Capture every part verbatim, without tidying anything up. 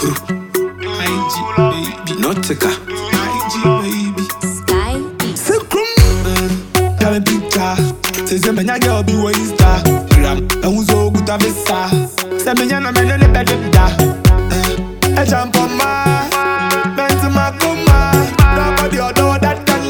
I G baby, Nautica. I G baby. Sky Beats. Secret. Tell me picture. Say say me nya girl be where is that? Gram. And who's so good at visa? Say me nya na me no le better da. I jump on my. Bend to my coma. Nobody other that can.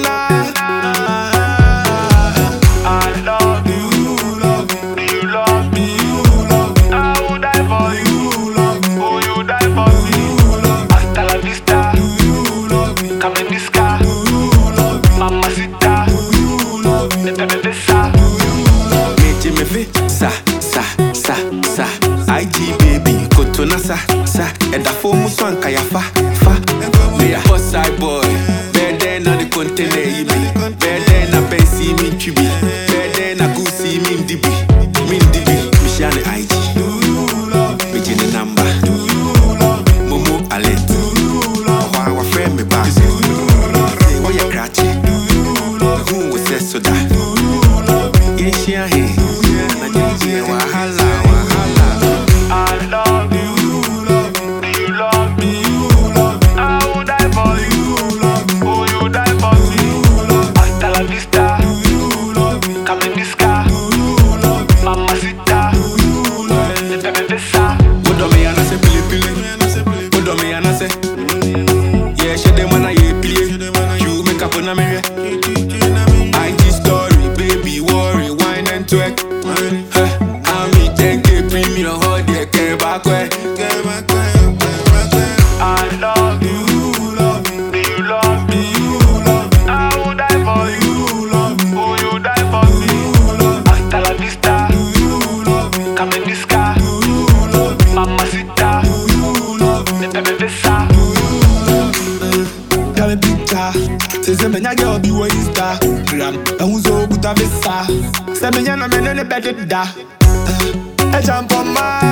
I love you, love you, you love me, you love me. I would die for you, love me. Oh, you die for me. Hasta la vista, you love me. Come in this car, you love me. Mamacita, you love me. Let me besa, you love me. Me Jimmy V, sa sa sa sa. I G baby, kotona sa sa. Eda fo muswan kaya fa fa. Me a hot side boy, better than the container you be. Better than a Bensi me chibi. Better than a goosey me dibi. Me dibi, me share the I G. Me change the number. Momo alert. Why wa friend me back? Why you cratchy? Who was that so that? Yeah, she a hey. Nigeria wahala wahala. I love you, love me, you love me, you love me. I would die for you, love me. Oh, you die for me. Hasta la vista, you love me. Come in this car, you love me. Mamacita, you love me. Let me besa. Put on me and I say pili pili. Put on me and I say, yeah, she dem wanna ye play. You make up on a mirror. I G story, baby, worry, wine and twerk. I'm me ten K premium, hold your care back way. I love you, love me, you love me, you love me. I would die for you, love me. Oh, you die for me. Hasta la vista, you love me. Come in this car, you love me. Mamacita, you love me. Let me besa. Tell me picture. Say say me nya girl be where is that? Gram. And who's so good at visa? Say me nya na me no le better da. I jump on my.